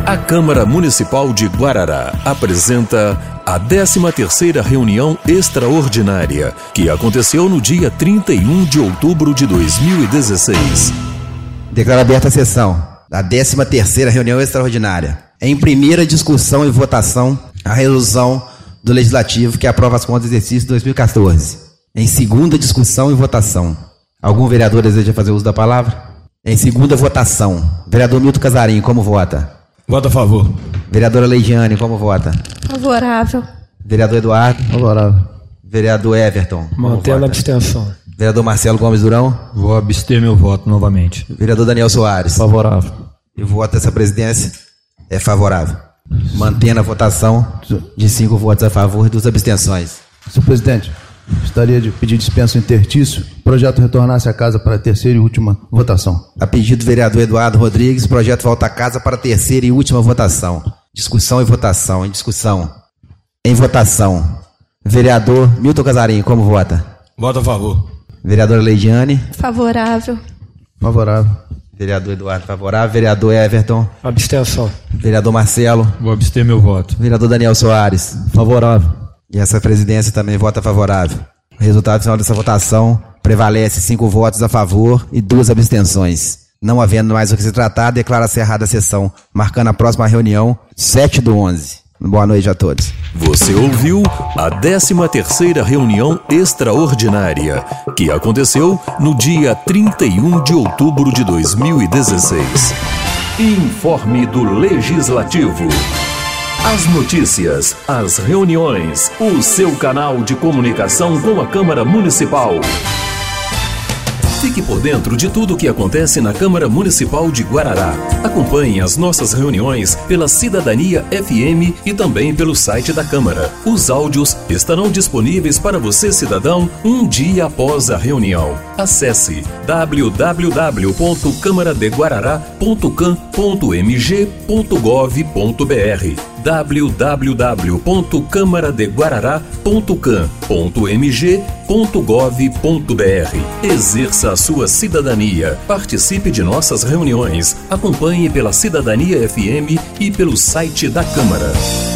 A Câmara Municipal de Guarará apresenta a 13ª reunião extraordinária, que aconteceu no dia 31 de outubro de 2016. Declaro aberta a sessão da 13ª reunião extraordinária. Em primeira discussão e votação, a resolução do Legislativo que aprova as contas do exercício 2014. Em segunda discussão e votação. Algum vereador deseja fazer uso da palavra? Em segunda votação, vereador Milton Casarinho, como vota? Voto a favor. Vereadora Leidiane, como vota? Favorável. Vereador Eduardo? Favorável. Vereador Everton? Mantendo a abstenção. Vereador Marcelo Gomes Durão? Vou abster meu voto novamente. Vereador Daniel Soares? Favorável. E o voto dessa presidência é favorável. Mantendo a votação de 5 votos a favor e 2 abstenções. Senhor presidente, gostaria de pedir dispensa interstício. O projeto retornasse à casa para a terceira e última votação. A pedido do vereador Eduardo Rodrigues, o projeto volta à casa para a terceira e última votação. Discussão e votação. Em discussão. Em votação. Vereador Milton Casarinho, como vota? Voto a favor. Vereadora Leidiane? Favorável. Favorável. Vereador Eduardo, favorável. Vereador Everton? Abstenção. Vereador Marcelo? Vou abster meu voto. Vereador Daniel Soares? Favorável. E essa presidência também vota favorável. O resultado final dessa votação prevalece 5 votos a favor e 2 abstenções. Não havendo mais o que se tratar, declara cerrada a sessão, marcando a próxima reunião, 7/11. Boa noite a todos. Você ouviu a 13ª reunião extraordinária, que aconteceu no dia 31 de outubro de 2016. Informe do Legislativo. As notícias, as reuniões, o seu canal de comunicação com a Câmara Municipal. Fique por dentro de tudo o que acontece na Câmara Municipal de Guarará. Acompanhe as nossas reuniões pela Cidadania FM e também pelo site da Câmara. Os áudios estarão disponíveis para você, cidadão, um dia após a reunião. Acesse www.camaradeguarará.cam.mg.gov.br www.camaradeguarará.cam.mg.gov.br. Exerça a sua cidadania. Participe de nossas reuniões. Acompanhe pela Cidadania FM e pelo site da Câmara.